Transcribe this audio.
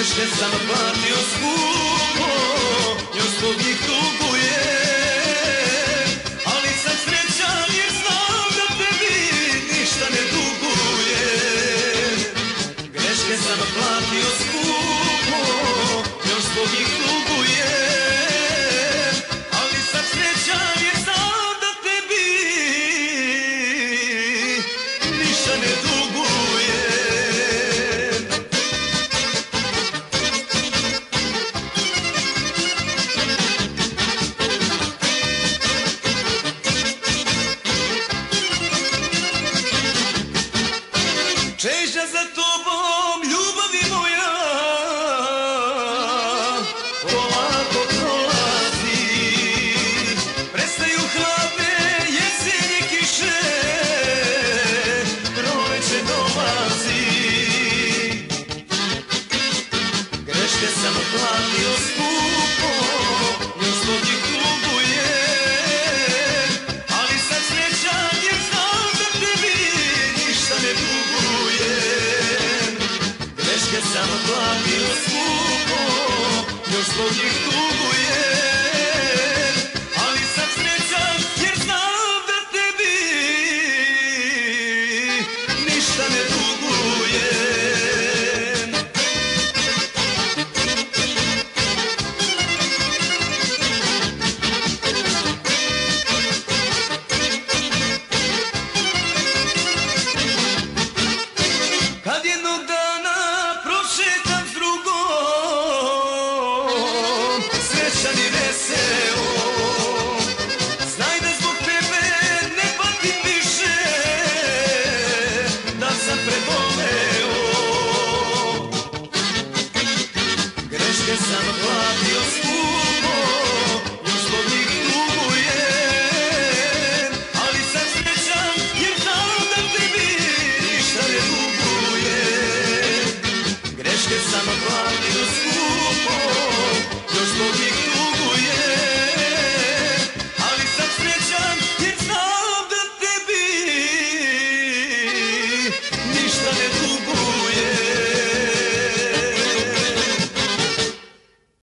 greške sam platio skupo, još zbog njih dugujem, ali sam srećan jer znam da tebi ništa ne dugujem. Greške sam platio skupo, još zbog njih dugujem, ali sam srećan jer znam da tebi ništa ne dugujem. Čežnja za tobom